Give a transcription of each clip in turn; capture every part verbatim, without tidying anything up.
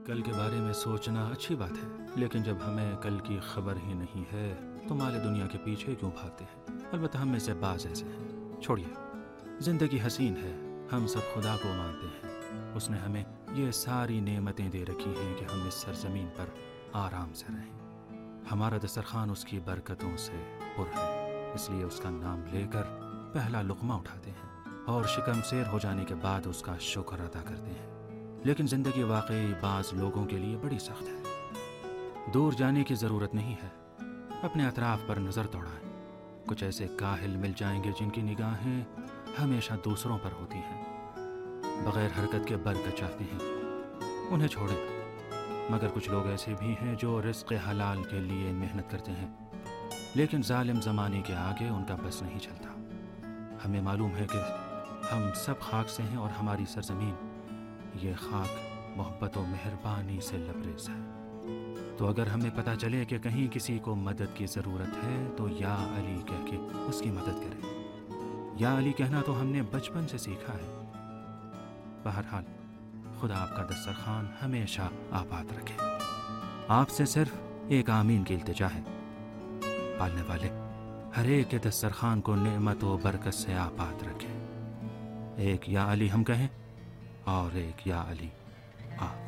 कल के बारे में सोचना अच्छी बात है, लेकिन जब हमें कल की खबर ही नहीं है तो माले दुनिया के पीछे क्यों भागते हैं। अलबत्ता हम में से बाज ऐसे हैं। छोड़िए, जिंदगी हसीन है, हम सब खुदा को मानते हैं। उसने हमें ये सारी नेमतें दे रखी हैं कि हम इस सरजमीन पर आराम से रहें। हमारा दस्तरखान उसकी बरकतों से पुर है, इसलिए उसका नाम लेकर पहला लुक़मा उठाते हैं और शिकम सेर हो जाने के बाद उसका शुक्र अदा करते हैं। लेकिन ज़िंदगी वाकई बाज़ लोगों के लिए बड़ी सख्त है। दूर जाने की ज़रूरत नहीं है, अपने अतराफ़ पर नज़र दौड़ाएं। कुछ ऐसे काहिल मिल जाएंगे जिनकी निगाहें हमेशा दूसरों पर होती हैं, बग़ैर हरकत के बरकत चाहते हैं, उन्हें छोड़ें। मगर कुछ लोग ऐसे भी हैं जो रिज़्क़ हलाल के लिए मेहनत करते हैं, लेकिन ज़ालिम ज़माने के आगे उनका बस नहीं चलता। हमें मालूम है कि हम सब खाक से हैं और हमारी सरज़मीन ये खाक मोहब्बत और मेहरबानी से लबरेज है। तो अगर हमें पता चले कि कहीं किसी को मदद की ज़रूरत है तो या अली कह के उसकी मदद करें। या अली कहना तो हमने बचपन से सीखा है। बहरहाल, खुदा आपका दस्तरखान हमेशा आबाद रखे। आपसे सिर्फ एक आमीन की इल्तिजा है। पालने वाले हर एक के दस्तरखान को नेमत व बरकत से आबाद रखे। एक या अली हम कहें और एक या अली आप।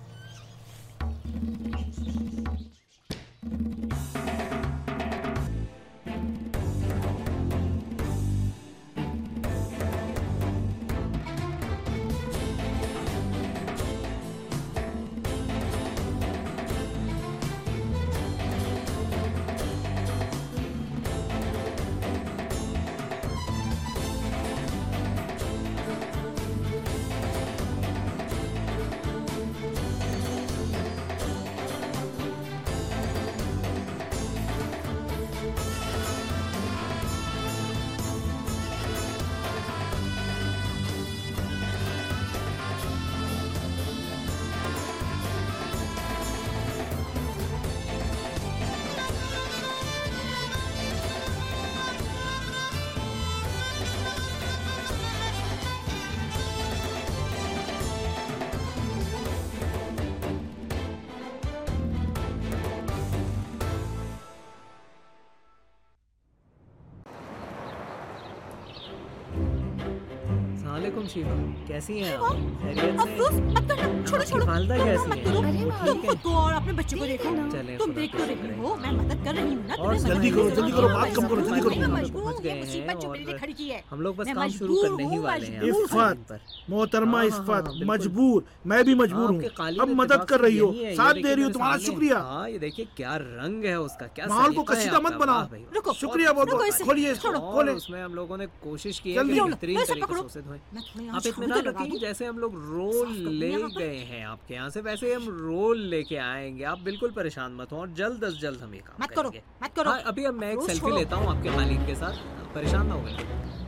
वालेकुम शिवा, कैसी हैं आप? खैरियत से? अफरोज मत करना, छोड़ो छोड़ो। वालदा कैसी हैं? अरे वो तुम ठीक है? खुद को और अपने बच्चे को देखो। चलें, तुम खुदा देख तो का रही शुक्र हो, है। मैं मदद कर रही हूँ ना। और तुम्हें जल्दी मदद करो, की जल्दी जरूरत करो, है। बात कम करो, जल्दी करो। मैं हम मजबूर पहुंच हूँ, गए ये हैं मुसीबत जो और मेरे लिए खड़ी की है। हम लोग बस मैं काम शुरू मजबूर करने ही हूँ, वाले हैं। मजबूर आपके कालीन इफ़त, पर। मोहतरमा हाँ, हाँ, इफ़त, हाँ, बिल्कुल। मजबूर, मैं भी मजबूर हाँ, हूँ। आपके कालीन अब मदद इत्तेफाक कर से रही हो, यही है, ये साथ देखिए दे रही हो, मेरे तुम्हारा सामने। शुक्रिया। हाँ, ये देखिए क्या रंग है उसका, क्या माहौल को सलीका है कशीदा मत आपका, बनाओ। वाह भाई। रुको, शुक्रिया बहुत रुको बहुत। इसे, खोलिए इसको, छोड़ो। और खोले। उसमें हम लोगों ने कोशिश की है जल्दी। कि लो, बेहतरीन लो, इसे तरीके से पकड़ो। उसे धोएं। मैं थोड़ा यहाँ आप झाड़ू इत्मीनान तो लगा रखिए कि दूँ। जैसे हम लोग रोल साफ करूँ ले यहाँ पर। गए हैं आपके यहाँ से, वैसे हम रोल लेके आएंगे। आप बिल्कुल परेशान मत हो और जल्द अज जल्द हम ये काम मत करो, करेंगे। मत करो। हाँ, अभी अब मैं एक अफरोज, सेल्फी छोड़ो। लेता हूँ आपके कालीन के साथ, परेशान ना हो गए।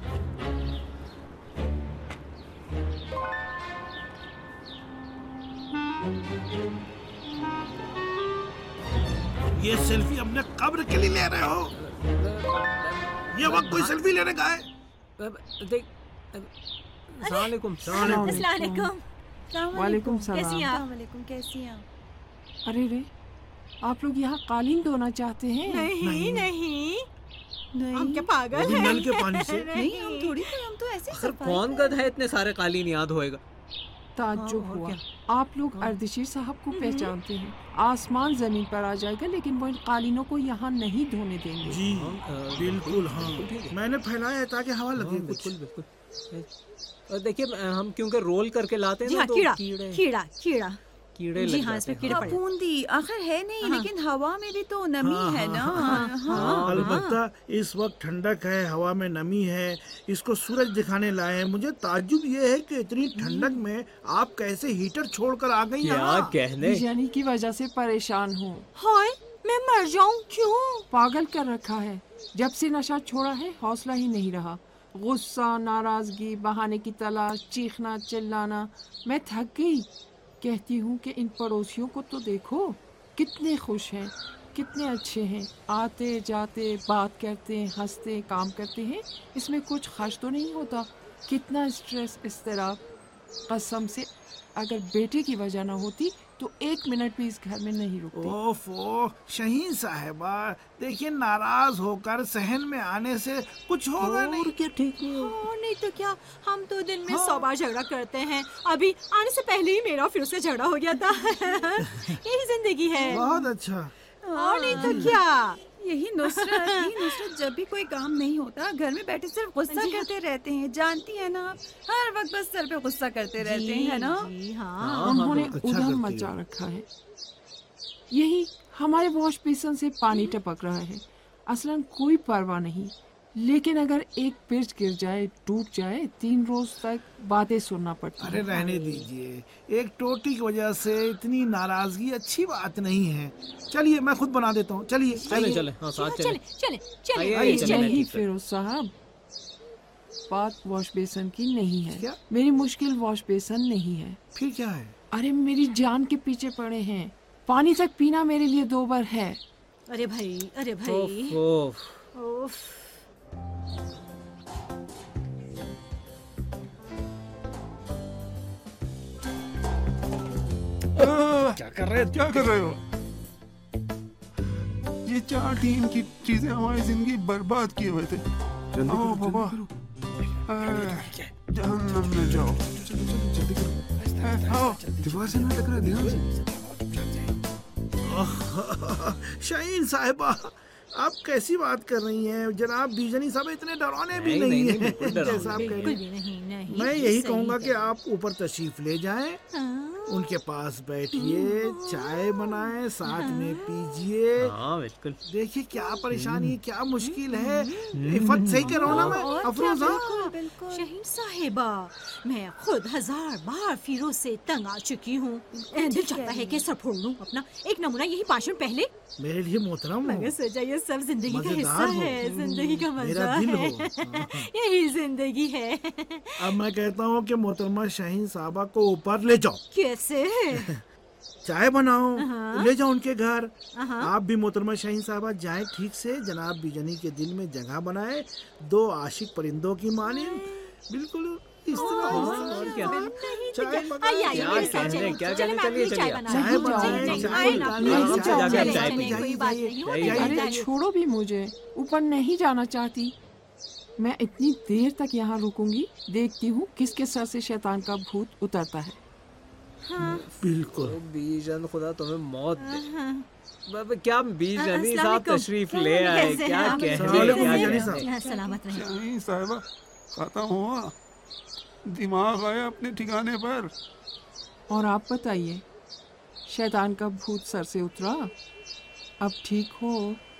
ये सेल्फी अपने कब्र के लिए ले रहे हो? ये वक्त कोई सेल्फी लेने का है? देख, अस्सलाम वालेकुम। अस्सलाम वालेकुम। वालेकुम सलाम। कैसी हैं आप? वालेकुम, कैसी हैं आप? अरे रे, आप लोग यहाँ कालीन धोना चाहते हैं? नहीं नहीं, नहीं हम क्या पागल वो भी हैं? नल के पानी से? नहीं, हम थोड़ी थे, हम तो ऐसे आखिर सफाई कौन कर गधा है इतने सारे कालीन याद होएगा? ताज्जुब हाँ, और हुआ। क्या? आप लोग अर्दशीर साहब को पहचानते हैं। आसमान जमीन पर आ जाएगा, लेकिन वो इन कालीनों को यहाँ नहीं धोने देंगे। जी हाँ, अ, बिल्कुल। हाँ, बिल्कुल ठीक है। मैंने फैलाया है ताकि हवा लगे हाँ, कुछ। बिल्कुल बिल्कुल। और देखिए, हम क्योंकि रोल करके लाते हैं जी ना, हाँ, तो कीड़ा कीड़े कीड़ा कीड़ा कीड़े जी लग हाँ, जाते इसमें हैं। कीड़े हाँ, पड़े। बूंदी आखिर है नहीं, हाँ। लेकिन हवा में भी तो नमी हाँ, है हाँ, ना। हाँ, हाँ, हाँ। अलबत्ता इस वक्त ठंडक है, हवा में नमी है, इसको सूरज दिखाने लाए हैं। मुझे ताज्जुब ये है कि इतनी ठंडक में आप कैसे हीटर छोड़कर आ गई क्या यहाँ? कहने। बिजली की वजह से परेशान हूँ। हाय, मैं मर जाऊं क्यों? पागल कर रखा है। जब से नशा छोड़ा है, हौसला ही नहीं रहा। गुस्सा, नाराजगी, बहाने की तलाश, चीखना, चिल्लाना। मैं थक गई। कहती हूँ कि इन पड़ोसियों को तो देखो, कितने खुश हैं, कितने अच्छे हैं। आते जाते बात करते, हंसते, काम करते हैं। इसमें कुछ खर्च तो नहीं होता। कितना स्ट्रेस, इस्तिराब। कसम से अगर बेटे की वजह ना होती तो एक मिनट भी इस घर में नहीं रुकती। ओफो शहीन साहिबा, देखिए नाराज होकर सहन में आने से कुछ होगा नहीं। क्या ठीक नहीं हो? और नहीं तो क्या, हम तो दिन में सौ बार झगड़ा करते हैं। अभी आने से पहले ही मेरा फिर से झगड़ा हो गया था। यही जिंदगी है। बहुत अच्छा। और नहीं तो क्या। यही नुसरत यही नुसरत जब भी कोई काम नहीं होता घर में बैठे सिर्फ गुस्सा करते रहते हैं। जानती है ना आप, हर वक्त बस सर पे गुस्सा करते रहते हैं, है ना? जी हाँ। हाँ, उन्होंने अच्छा उधम करती मचा हो। रखा है। यही हमारे वॉश बेसिन से पानी टपक रहा है। असलन कोई परवाह नहीं, लेकिन अगर एक पिर्च गिर जाए, टूट जाए, तीन रोज तक बातें सुनना पड़ती अरे है। रहने दीजिए, एक टोटी की वजह से इतनी नाराजगी अच्छी बात नहीं है। चलिए मैं खुद बना देता हूँ। चलिए चले आइए। चले, हाँ साथ चले चले। चले चले आइए, आइए, आइए, चले। चले। यही ठीक है। फिरोज साहब, बात वॉश बेसिन की नहीं है। क्या? मेरी मुश्किल वॉश बेसिन नहीं है। फिर क्या है? अरे मेरी जान के पीछे पड़े हैं। पानी तक पीना मेरे लिए दो बार है। अरे भाई, अरे भाई। ओफ, ओफ। क्या कर रहे क्या कर रहे हो? ये चार टीम की चीजें हमारी जिंदगी बर्बाद किए हुए थे। आओ बाबा, जहन्नम में जाओ। आओ, दीवार से ना टकरा, ध्यान से। शाहीन साहिबा, आप कैसी बात कर रही हैं? जनाब बीजनी साहब इतने डराने भी नहीं, नहीं, नहीं, हैं बिल्कुल डरावने जैसा आप कह बिल्कुल रही भी नहीं, नहीं। मैं यही सही कहूंगा कि है। आप ऊपर तशरीफ ले जाएं, हाँ। उनके पास बैठिए, चाय बनाएं, साथ में पीजिए। हाँ बिल्कुल। देखिए क्या परेशानी है, क्या मुश्किल है। इफत सही कह रहा हूं ना मैं? और क्या, अफरोज हाँ? बिल्कुल बिल्कुल। शहीन साहिबा, मैं खुद हजार बार फिरोज से तंग आ चुकी हूँ। दिल चाहता है कि सब फोड़ लूं अपना। एक नमूना यही पाँच मिनट पहले। मेरे लिए मोहतरम मगर सोचा ये सब जिंदगी का मजेदार हिस्सा हो। है, जिंदगी का मजा मेरा दिल है। हो। यही जिंदगी है। अब मैं कहता हूँ कि मोहतरमा शाहीन साहबा को ऊपर ले जाओ, कैसे? चाय बनाओ, हाँ। ले जाओ उनके घर। हाँ। आप भी मोहतरमा शाहीन साहबा जाएं ठीक से, जनाब बीजनी के दिल में जगह बनाए, दो आशिक परिंदों की माने। बिल्कुल इस तरह हाँ, हो। और क्या? चाय आइए, बनाए। आइए, क्या मेरे साथ कहने, चलिए। क्या चलिए, कहने, मैं चलिए, आपके लिए चाय चलिए। बना चाय रही हूँ। बनाए, नहीं, नहीं, चाय आए ना, बनाए, नहीं, चाय चलिए, बनाए, चलिए, चाय चलिए, बनाए। कोई बात नहीं, जाइए, होने जाइए। अरे दीजिए। छोड़ो भी मुझे, ऊपर नहीं जाना चाहती। मैं इतनी देर तक यहाँ रुकूंगी, देखती हूँ किसके सर से शैतान का भूत उतरता है। बिल्कुल। तो बीजन खुदा तुम्हें मौत दे। हाँ। बाबा, क्या बीजनी अस्सलाम साहब वालेकुम। तशरीफ ले आए, कैसे क्या हैं आप? कहने, अस्सलाम वालेकुम क्या बीजनी कहने। साहब। हाँ, सलामत रहे। शाहीन साहिबा, खत्म हुआ, दिमाग आया अपने ठिकाने पर। और आप बताइए, शैतान का भूत सर से उतरा? अब ठीक हो?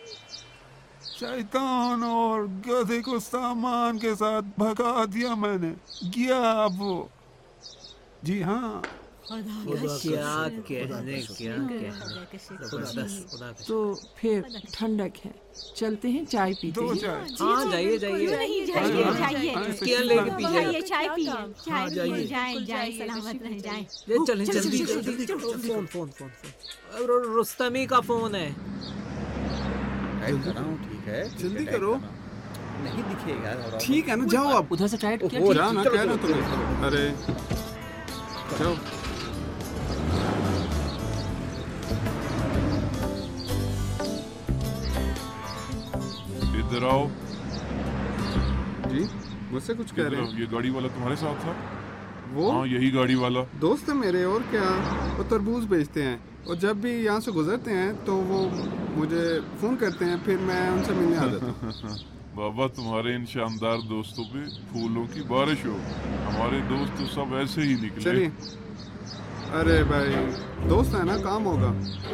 शैतान और गधे को सामान के साथ भगा दिया मैंने। गया अब वो। जी हाँ, क्या कहने, क्या कहने। जबरदस्त, खुदा का तो फिर ठंडक है, चलते हैं चाय पीते दो हैं। चाय। हाँ जाइए जाइए। नहीं, जाइए, हाँ, जाइए। हाँ, क्या लेके पी जाइए। जाइए, चाय पिए, चाय हाँ, पिए, जाइए। जाए, जाए, सलामत रहे, जाए। ये चलें, चलो, जल्दी चलो, जल्दी चलो, चलो, फोन फोन फोन फोन। और रुस्तमी का फोन है। टाइप कर रहा हूँ, ठीक है, ठीक है, जल्दी टाइप करो। कर रहा हूँ। नहीं दिखेगा और- ठीक है ना, जाओ आप। उधर से टाइट किया, ओहो, ठीक? जाना, चलो, कह रहा चलो, तुम्हें। चलो, अरे जाओ। इधर आओ। जी, मुझसे कुछ कह इधर रहे आओ। हैं? ये गाड़ी वाला तुम्हारे साथ था? वो हाँ यही गाड़ी वाला। दोस्त है मेरे, और क्या। वो तरबूज बेचते हैं और जब भी यहाँ से गुजरते हैं तो वो मुझे फ़ोन करते हैं, फिर मैं उनसे मिलने आ जाता हूँ। बाबा तुम्हारे इन शानदार दोस्तों पे फूलों की बारिश हो। हमारे दोस्त तो सब ऐसे ही निकले। चलिए। अरे भाई, दोस्त है ना, काम होगा।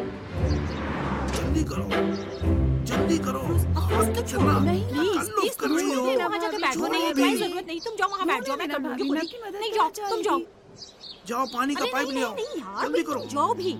जल्दी करो, जल्दी करो। अफरोज को छोड़ो, नहीं, प्लीज, तकल्लुफ प्लीज, कर तुम रही छोड़ो हो। ना, वहाँ जाके बैठो, नहीं है, छोड़ो कोई भी। जरूरत नहीं, तुम जाओ वहाँ बैठ जाओ, मैं कर लूंगी मीना खुद की ही। मदद नहीं कर जाओ, तुम जाओ। जाएगी। जाओ पानी का अरे पाइप नहीं, ले आओ, नहीं, नहीं यार, जल्दी तुम करो। जाओ भी।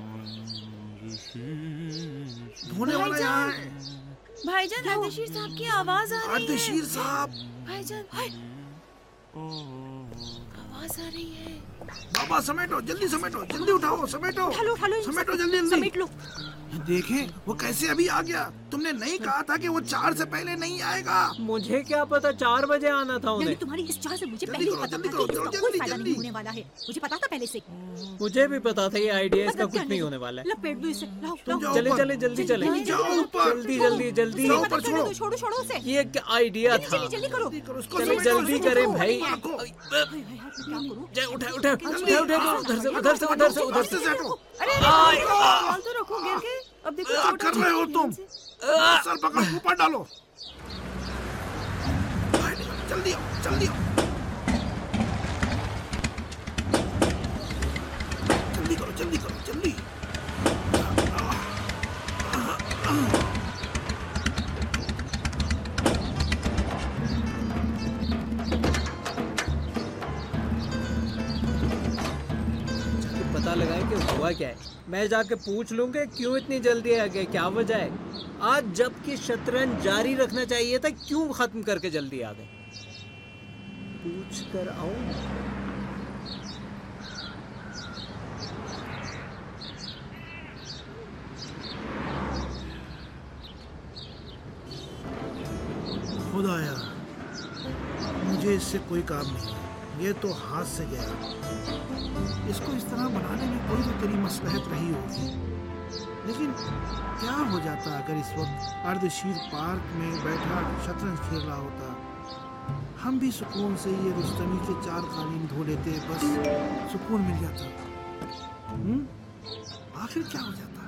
धोने वाला यहाँ है। भाईजान, अर्देशीर साहब की आवाज आ रही है। अर्देशीर साहब, भाईजान, आवाज आ रही है। बाबा समेटो, जल्दी समेटो, जल्दी उठाओ, समेटो, उठा लो, उठा लो, समेटो जल्दी जल्दी। समेट लो। देखें वो कैसे अभी आ गया। तुमने नहीं कहा था कि वो चार से पहले नहीं आएगा। मुझे क्या पता, चार बजे आना था नहीं, उन्हें। तुम्हारी इस चाह से मुझे जल्दी पहले ही करो, पता जल्दी था करो, कि इसका जल्दी, कोई फायदा जल्दी। नहीं होने वाला है। मुझे पता था पहले से। मुझे भी पता था ये आइडिया इसका मतलब कुछ क्या नहीं होने वाला है। लपेट दो इसे। लाओ, तुम लाओ। जाओ चले ऊपर। चले जल्दी चले, जल्दी, जाओ जल्दी, ऊपर। जल्दी जल्दी जल्दी। उसे ऊपर मदद करने छोड़ो। दो, छोड़ो छोड़ो उसे। ये क्या आइडिया जल्दी था? जल्दी जल्दी करो। जल्दी करो, उसको चलो समेटो, जल्दी उसको करें रखो, भाई। रखो। हाय, हाय, हाय, मैं क्या करूं? जा, उठा उठा जल्दी, उठा उठा हाँ, उधर से उधर से उधर से उधर से उधर से। अरे ख्याल तो रखो गिर के। अब देखो क्या छोटा कर रहे हो तुम? सर पकड़, ऊपर डालो। बाहर निकलो, जल्दी आओ, जल्दी आओ। जल्दी करो, जल्दी करो, जल्दी। जाके पता लगाए कि हुआ क्या है। मैं जाके पूछ लूंगा क्यों इतनी जल्दी आ गए, क्या वजह है। आज जबकि शतरंज जारी रखना चाहिए था, क्यों खत्म करके जल्दी आ गए। पूछ कर आऊं। खुदाया, मुझे इससे कोई काम नहीं है। ये तो हाथ से गया। इसको इस तरह बनाने में कोई तो तेरी मसलहत रही होगी। लेकिन क्या हो जाता अगर इस वक्त अर्धशीर पार्क में बैठा शतरंज खेल रहा होता। हम भी सुकून से ये रुस्तमी के चार कालीन धो लेते, बस सुकून मिल जाता। हम्म? आखिर क्या हो जाता?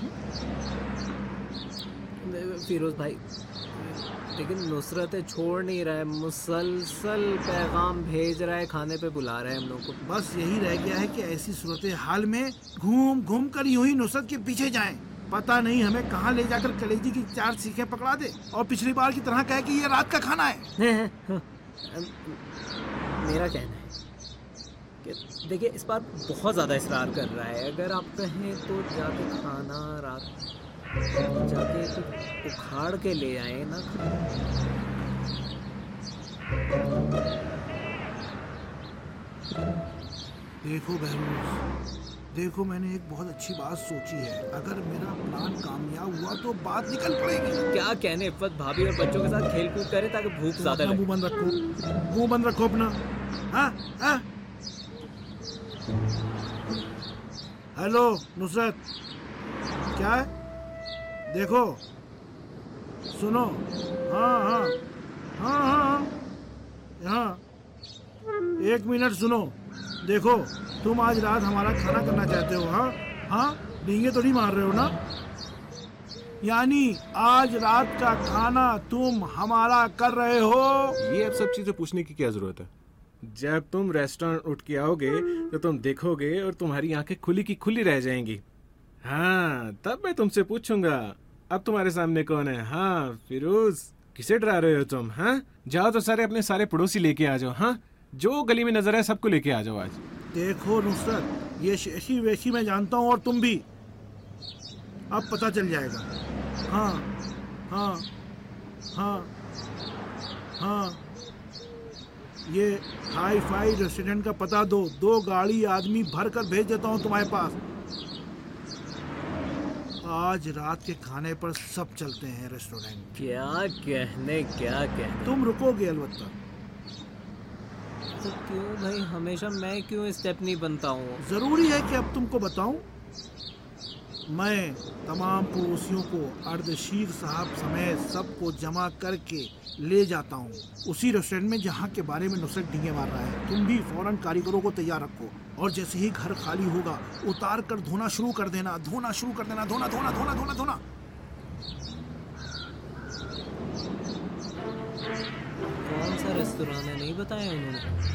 फिरोज भाई, लेकिन नुसरत छोड़ नहीं रहा है, मुसलसल पैगाम भेज रहा है, खाने पे बुला रहा है हम लोग को। बस यही रह गया है कि ऐसी सूरत हाल में घूम घूम कर यूं ही नुसरत के पीछे जाएं। पता नहीं हमें कहाँ ले जाकर कलेजी की चार सीखें पकड़ा दे और पिछली बार की तरह कहे कि ये रात का खाना है। मेरा कहना है कि देखिए इस बार बहुत ज़्यादा इसरार कर रहा है। अगर आप कहें तो जाके खाना रात जाके तो उखाड़ के ले आए ना। देखो बहनों, देखो मैंने एक बहुत अच्छी बात सोची है। अगर मेरा प्लान कामयाब हुआ तो बात निकल पड़ेगी। क्या कहने, इफ़्फ़त भाभी और बच्चों के साथ खेल कूद करें ताकि भूख ज़्यादा लगे। मुंह बंद रखो, मुंह बंद रखो अपना। हाँ हाँ। हेलो नुसरत, क्या है? देखो, सुनो। हाँ हाँ हाँ हाँ हाँ, एक मिनट सुनो। देखो, तुम आज रात हमारा खाना करना चाहते हो? हाँ हाँ, डींगे तो नहीं मार रहे हो ना? यानी आज रात का खाना तुम हमारा कर रहे हो? ये अब सब चीजें पूछने की क्या जरूरत है? जब तुम रेस्टोरेंट उठ के आओगे तो तुम देखोगे और तुम्हारी आंखें खुली की खुली रह जाएंगी। हाँ, तब मैं तुमसे पूछूंगा अब तुम्हारे सामने कौन है। हाँ फिरोज, किसे डरा रहे हो तुम? हाँ, जाओ तो सारे अपने सारे पड़ोसी लेके आ जाओ। हाँ, जो गली में नजर है सबको लेके आ जाओ आज। देखो नुसरत, ये शेखी वेशी मैं जानता हूँ और तुम भी। अब पता चल जाएगा। हाँ हाँ हाँ हाँ, ये हाई फाई रेस्टोरेंट का पता दो। दो गाड़ी आदमी भर कर भेज देता हूँ तुम्हारे पास। आज रात के खाने पर सब चलते हैं रेस्टोरेंट। क्या कहने, क्या कहने। तुम रुकोगे अलबत्ता। तो क्यों भाई, हमेशा मैं क्यों स्टेप नहीं बनता हूँ? जरूरी है कि अब तुमको बताऊं? मैं तमाम पड़ोसियों को अर्धशीर साहब समेत सबको जमा करके ले जाता हूँ उसी रेस्टोरेंट में जहाँ के बारे में नुसरत डींगे मार रहा है। तुम भी फौरन कारीगरों को तैयार रखो और जैसे ही घर खाली होगा उतार कर धोना शुरू कर देना। धोना शुरू कर देना, धोना धोना धोना धोना धोना। कौन सा रेस्टोरेंट है, नहीं बताया उन्होंने?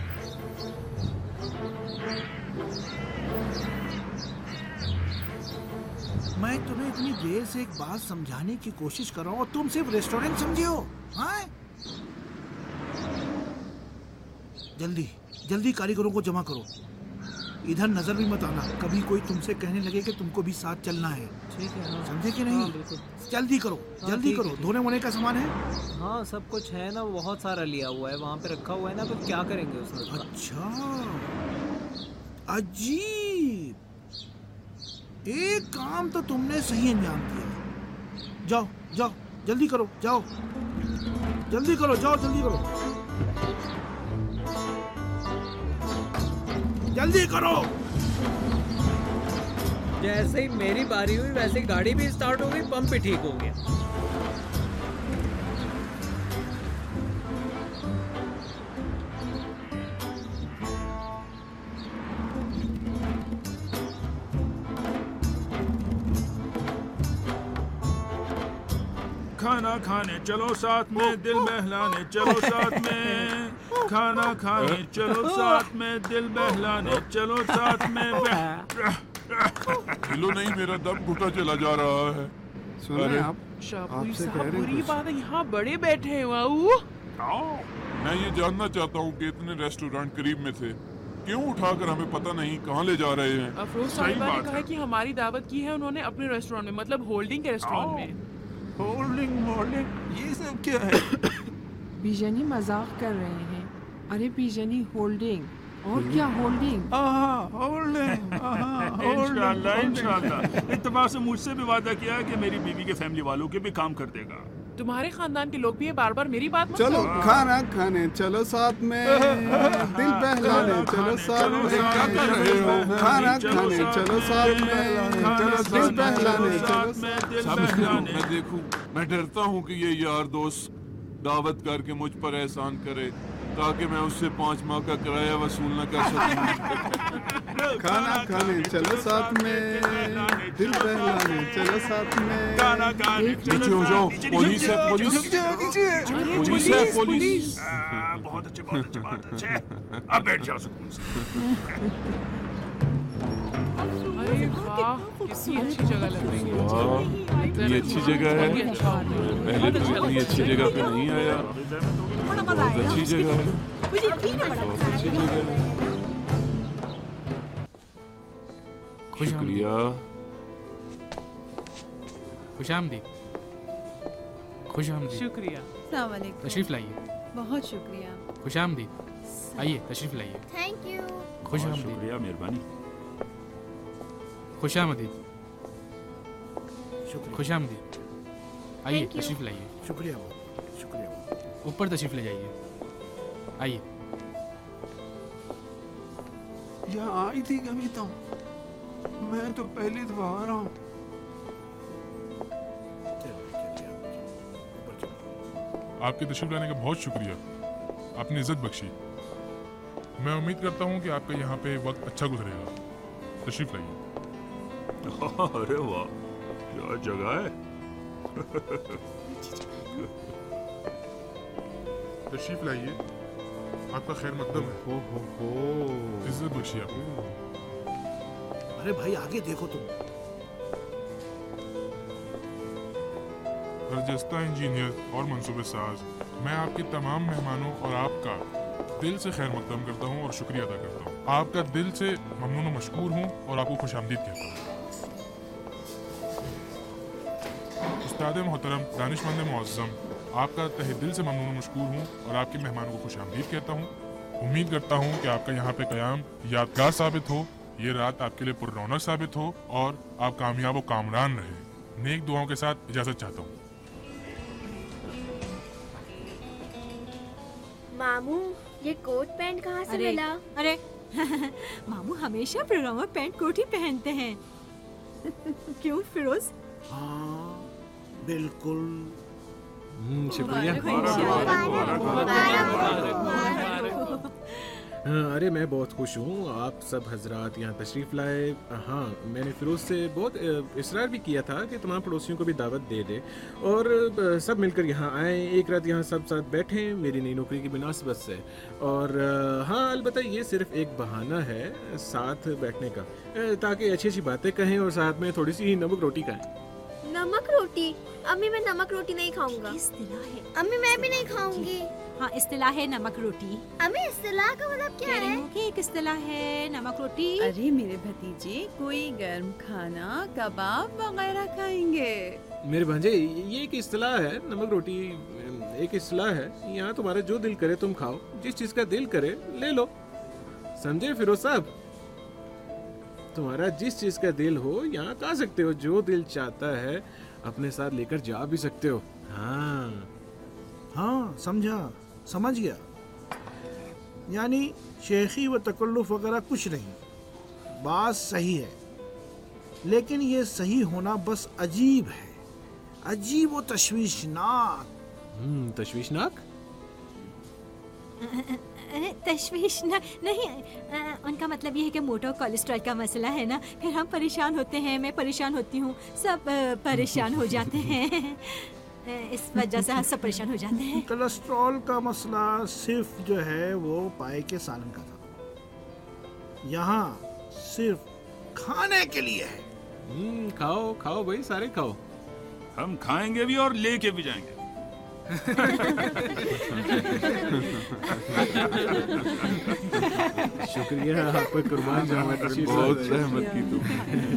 मैं तुम्हें इतनी देर से एक बात समझाने की कोशिश कर रहा हूँ और तुम सिर्फ रेस्टोरेंट समझे हो। हाँ? जल्दी जल्दी कारीगरों को जमा करो। इधर नजर भी मत आना, कभी कोई तुमसे कहने लगे कि तुमको भी साथ चलना है। ठीक है। हाँ। समझे कि हाँ, नहीं? बिल्कुल। जल्दी करो, हाँ, जल्दी ठीक करो। है, ठीक। धोने वोने का सामान है? हाँ सब कुछ है ना, बहुत सारा लिया हुआ है, वहाँ पे रखा हुआ है ना, तो क्या करेंगे उसमें उसका? अच्छा, अजीब। एक काम तो तुमने सही अंजाम दिया। जाओ जाओ, जल्दी करो, जाओ जल्दी करो, जाओ जल्दी करो, जल्दी करो। जैसे ही मेरी बारी हुई वैसे ही गाड़ी भी स्टार्ट हो गई, पंप भी ठीक हो गया। खाना खाने चलो साथ में, दिल बहलाने चलो साथ में, खाना खाने चलो साथ में, दिल बहलाने चलो साथ में। हिलो नहीं, मेरा दम घुटा चला जा रहा है। सुनो अरे, आप, शाहपुरी आपसे कह साहब, रहे हैं बुरी कुछ। बात है, यहाँ बड़े बैठे हैं वाऊ। मैं ये जानना चाहता हूँ कि इतने रेस्टोरेंट करीब में थे, क्यों उठाकर हमें पता नहीं कहाँ ले जा रहे हैं? अफरोज साहिबा ने कहा है कि हमारी दावत की है उन्होंने अपने रेस्टोरेंट में, मतलब होल्डिंग के रेस्टोरेंट में। होल्डिंग मोल्डिंग ये सब क्या है? बीजनी मजाक कर रहे हैं। अरे बीजनी होल्डिंग और क्या होल्डिंग? होल्डिंग इंशाल्लाह इंशाल्लाह। इत्तेफाक से मुझसे भी वादा किया है कि मेरी बीवी के फैमिली वालों के भी काम कर देगा। तुम्हारे खानदान के लोग भी है, बार बार मेरी बात मत चलो करो। खाना खाने चलो साथ में, दिल बहलाने चलो साथ में, क्या कर रहे हो? खाना खाने चलो साथ में, दिल बहलाने चलो साथ में। मैं देखूं, मैं डरता हूँ कि ये यार दोस्त दावत करके मुझ पर एहसान करे ताकि मैं उससे पाँच माह का किराया वसूल न कर सकूं। खाना खाने चलो साथ में, दिल बहलाने चलो साथ में। नीचे हो जाओ, पुलिस है, पुलिस पुलिस है, पुलिस। बहुत अच्छे बहुत अच्छे बहुत अच्छे। अब बैठ जाओ सुकून से। अरे वाह, कितनी अच्छी जगह लग रही है। वाह, ये अच्छी जगह है। पहले तो इतनी अच्छी जगह पे नहीं आया। बहुत अच्छी जगह है, बहुत अच्छी जगह है। शुक्रिया। खुशामदीद। खुशामदीद। शुक्रिया। अस्सलाम वालेकुम। तशरीफ लाइए। बहुत शुक्रिया। खुशामदीद। आइए तशरीफ लाइए। Thank you. खुशामदीद। शुक्रिया, मेहरबानी। खुशामदीद। शुक्रिया, खुशामदीद। आइए तशरीफ लाइए। शुक्रिया बहुत, शुक्रिया। ऊपर तशरीफ ले जाइए। आइए। यहाँ आई थी कभी तो? मैं तो पहली दफा आ रहा हूँ। आपके तशरीफ लाने का बहुत शुक्रिया, आपने इज्जत बख्शी। मैं उम्मीद करता हूँ कि आपका यहाँ पे वक्त अच्छा गुजरेगा। तशरीफ लाइए। अरे वाह, क्या जगह है। तशरीफ लाइए, आपका खैर मकदम है। हो हो हो, इज्जत बख्शी आपको। अरे भाई आगे देखो तुम। बरजस्ता इंजीनियर और मंसूबे साज, मैं आपके तमाम मेहमानों और आपका दिल से खैर मकदम करता हूँ और शुक्रिया अदा करता हूँ। आपका दिल से ममनून और मशकूर हूँ और आपको खुशामदीद कहता हूँ। उस्ताद मोहतरम, दानिशमंद मुअज़्ज़म, आपका तहे दिल से ममनून और मशकूर हूँ और आपके मेहमानों को खुशामदीद कहता हूँ। उम्मीद करता हूँ कि आपका यहाँ पे क़याम यादगार साबित हो, ये रात आपके लिए पुररौनक साबित हो और आप कामयाब व कामरान रहे। नेक दुआओं के साथ इजाज़त चाहता हूँ। मामू, ये कोट पैंट कहाँ से अरे, मिला? अरे मामू हमेशा प्रोग्राम में पैंट कोट ही पहनते हैं। क्यों फिरोज? हाँ बिल्कुल। शुक्रिया। हाँ, अरे मैं बहुत खुश हूँ आप सब हजरात यहाँ तशरीफ़ लाए। हाँ, मैंने फिरोज से बहुत इसरार भी किया था कि तमाम पड़ोसियों को भी दावत दे दे और सब मिलकर यहाँ आए, एक रात यहाँ सब साथ बैठें मेरी नई नौकरी की मुनासिबत से। और हाँ, अलबत्ता ये सिर्फ एक बहाना है साथ बैठने का, ताकि अच्छी अच्छी बातें कहें और साथ में थोड़ी सी नमक रोटी खाएं। नमक रोटी? अम्मी, मैं नमक रोटी नहीं खाऊंगा। अम्मी, मैं भी नहीं खाऊंगी। हाँ, इस्तिलाह है नमक रोटी। अम्मी इस्तिलाह का मतलब क्या कह रही है? हूँ कि एक इस्तिलाह है नमक रोटी। अरे मेरे भतीजे, कोई गर्म खाना, कबाब वगैरह खाएंगे? मेरे भांजे, ये एक इस्तिलाह है, नमक रोटी एक इस्तिलाह है। यहाँ तुम्हारा जो दिल करे तुम खाओ, जिस चीज का दिल करे ले लो। समझे फिरोज साहब? तुम्हारा जिस चीज का दिल हो यहाँ खा सकते हो, जो दिल चाहता है अपने साथ लेकर जा भी सकते हो। हाँ हाँ, समझा, समझ गया। यानी शेखी व तकल्लुफ वगैरह कुछ नहीं, बात सही है, लेकिन ये सही होना बस अजीब है, अजीब व तशवीशनाक। हम्म, तशवीशनाक? तशवीश न, नहीं, आ, उनका मतलब ये है कि मोटा कोलेस्ट्रॉल का मसला है ना, फिर हम परेशान होते हैं, मैं परेशान होती हूँ, सब आ, परेशान हो जाते हैं। इस वजह से हम सब परेशान हो जाते हैं। कोलेस्ट्रॉल का मसला सिर्फ जो है वो पाए के सालन का था, यहाँ सिर्फ खाने के लिए है। हम्म, खाओ खाओ भाई, सारे खाओ। हम खाएंगे भी और लेके भी जाएंगे। शुक्रिया, आप पर कुर्बान जाऊं। बहुत रहमत की तुम।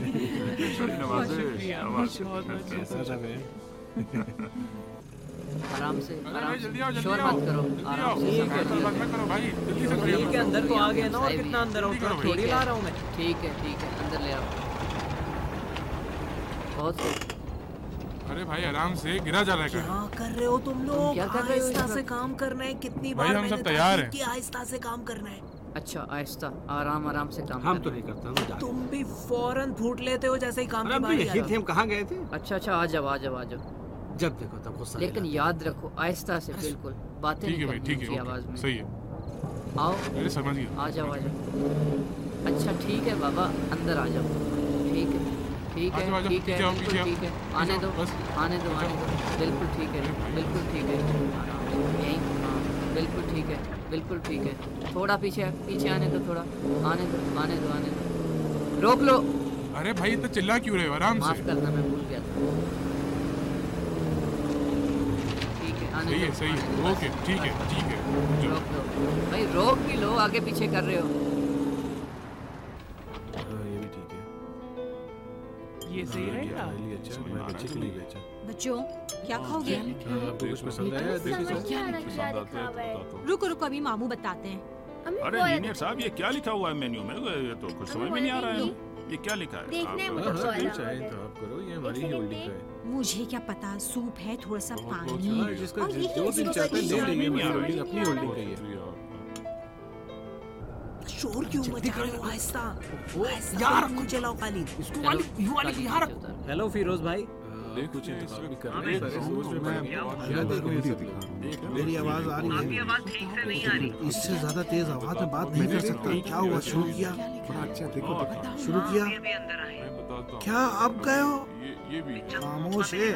आराम से, आराम से, जल्दी आओ, जल्दी शोर आओ, मत करो, जल्दी आराम आओ। से ठीक है, संभालिए। बात मत करो भाई, जल्दी से करिए। ठीक है, अंदर तो आ गए ना, और कितना अंदर आओ, ठीक थोड़ी है, ला रहा हूँ मैं। ठीक है, ठीक है, अंदर ले आओ। बहुत खूब। अरे भाई आराम से, गिरा जा रहा है क्या कहीं। कर रहे हो तुम लोग? क्या कर रहे हो आहिस्ता इस से वक्त? काम करना है। कितनी भाई बार हम सब मैंने तैयार ताकीद हैं। की, आहिस्ता से काम करना है। अच्छा, आहिस्ता, आराम आराम से काम हम करना। तो नहीं करता। तुम भी फौरन फूट लेते हो जैसे ही काम की बारी यही आती थे, हम कहाँ गए थे? अच्छा अच्छा, आ जाओ, आ जाओ, आ जाओ। जब देखो तब गुस्सा लेकिन याद रखो, आहिस्ता से, बिल्कुल बातें ठीक है नहीं भाई, करनी ठीक ऊंची है, आवाज में। ओके, सही है। आओ, अरे समझ गया। आ जाओ, आ जाओ। अच्छा ठीक है बाबा, अंदर आ जाओ। ठीक है, ठीक आ जाओ, आ है, जाओ, ठीक है, पीछे आओ, बिल्कुल पीछे आओ। ठीक है। पीछे आने आओ, दो, बस। आने दो, आने दो। बिल्कुल ठीक है, बिल्कुल ठीक है। आराम से, यहीं, हाँ, बिल्कुल ठीक है, बिल्कुल ठीक है। थोड़ा पीछे, पीछे आने दो, थोड़ा आने दो, आने दो, आने दो। रोक लो। अरे भाई इतना चिल्ला क्यों रहे हो? आराम से। माफ करना, मैं भूल गया था। ठीक है, आने सही दो, है, सही आने है, दो, बस, ओके, ठीक है, बस। ठीक है। जो- रोक लो भाई, रोक भी लो, आगे पीछे कर रहे हो। हाँ, ये भी ठीक है। ये सही हाँ, रहेगा। ये लिए अच्छा, मैं बच्चे के लिए बेचा। बच्चों, क्या खाओगे? हाँ, आपको कुछ पसंद आया? देखिए सर। पसंद आते हैं तो बताता हूँ। रुको रुको, अभी मामू बताते हैं। अरे इंजीनियर साहब, ये क्या लिखा हुआ है मेन्यू में? ये तो कुछ समझ में नहीं आ रहा है। ये क्या लिखा है? देखने आप- में हाँ, तो हाँ, जो वाला चाहे तो आप करो, ये हमारी ही होल्डिंग का है। मुझे क्या पता, सूप है, थोड़ा सा पानी हाँ, जिसका और जो ये जो दिल इसको चाहता है सही ले लेंगे, नहीं हमारी आ रहा होल्डिंग है। अपनी होल्डिंग का ही है। शोर क्यों मचा रहे हो? आहिस्ता आहिस्ता, यार, तुम नीचे लाओ कालीन। इसको वाली, यू वाली की यहाँ रखो। हेलो फिरोज भाई। देख कुछ इंतजाम भी कर हाँ, रहे हैं, सारे सोच में पड़े हैं। क्या देख रहे हैं सब लोग? मेरी आवाज आ रही है? इससे ज्यादा तेज आवाज में बात नहीं कर सकता। क्या हुआ? शुरू किया? अच्छा देखो देखो। शुरू किया? मैं बताता हूँ। क्या अब गए हो? ये ये भी खामोश है।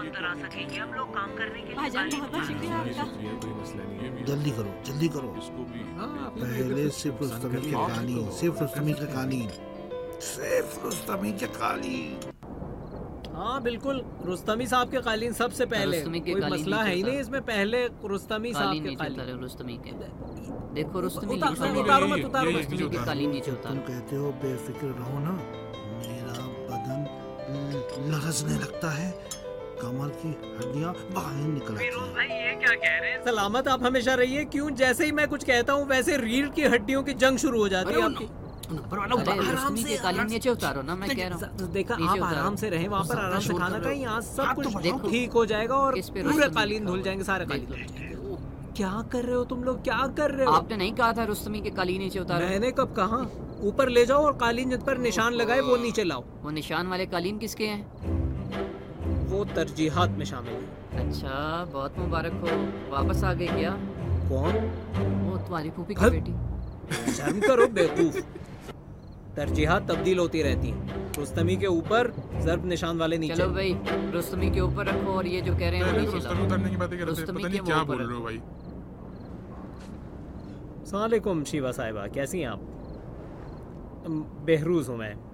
भाईजान, बहुत बहुत शुक्रिया आपका। शुक्रिया, कोई मसला नहीं है। जल्दी करो, जल्दी करो। इसको भी पहले सिर्फ रुस्तमी के कालीन, सिर्फ रुस्तमी के कालीन, सिर्फ रुस्तमी के कालीन। हाँ बिल्कुल, रुस्तमी साहब के कालीन सबसे पहले। रुस्तमी के कोई कालीन मसला नीचे है ही नहीं उतारो। इसमें। पहले रुस्तमी साहब कालीन के नीचे कालीन। उतारो, रुस्तमी के। देखो रुस्तमी उतारो, लिखा हुआ है। उतारो मत, उतारो ये- मत। ये- रुस्तमी के कालीन नीचे तुम उतारो। कहते हो बेफिक्र रहो ना, मेरा बदन लरजने लगता है, कमर की हड्डियां बाहर निकल आती हैं। सलामत आप हमेशा रहिए। क्यों जैसे ही मैं कुछ कहता हूँ वैसे रीढ़ की हड्डियों की जंग शुरू हो जाती है आपकी। नंबर वाला अरे उतार। आराम रुस्तमी से, के कालीन आराम से। नीचे उतारो ना, मैं कह रहा हूँ। देखा, नीचे आप उतारो। आराम से रहें, वहाँ पर आराम से खाना खाएं, यहाँ सब कुछ देखो। ठीक हो जाएगा और इस पे पूरे रुस्तमी कालीन लिखा धुल हुआ जाएंगे, सारे है। कालीन देख धुल लो। जाएंगे। क्या कर रहे हो तुम लोग? क्या कर रहे हो? आपने नहीं कहा था रुस्तमी के कालीन नीचे उतारो? मैंने कब कहा? ऊपर ले जाओ और कालीन जिन पर निशान लगाए वो नीचे लाओ। वो निशान वाले कालीन किसके हैं? वो तरजीहात में शामिल है। अच्छा, बहुत मुबारक हो। वापस आ गए क्या? कौन? वो तुम्हारी फूफी की हद। बेटी। शर्म करो बेवकूफ। तरजीहात तब्दील होती रहती हैं। रुस्तमी के ऊपर, ज़र्ब निशान वाले नीचे। चलो भाई, रुस्तमी के ऊपर रखो और ये जो कह रहे हैं वो पहले तो नीचे रुस्तमी लाओ। उतारने की बातें कर रहे थे, रुस्तमी पता के नहीं वो क्या ऊपर बोल रहे हो भाई। सलामुअलैकुम शिवा साहिबा, कैसी हैं आप? अम, बेहरूज हूँ मैं।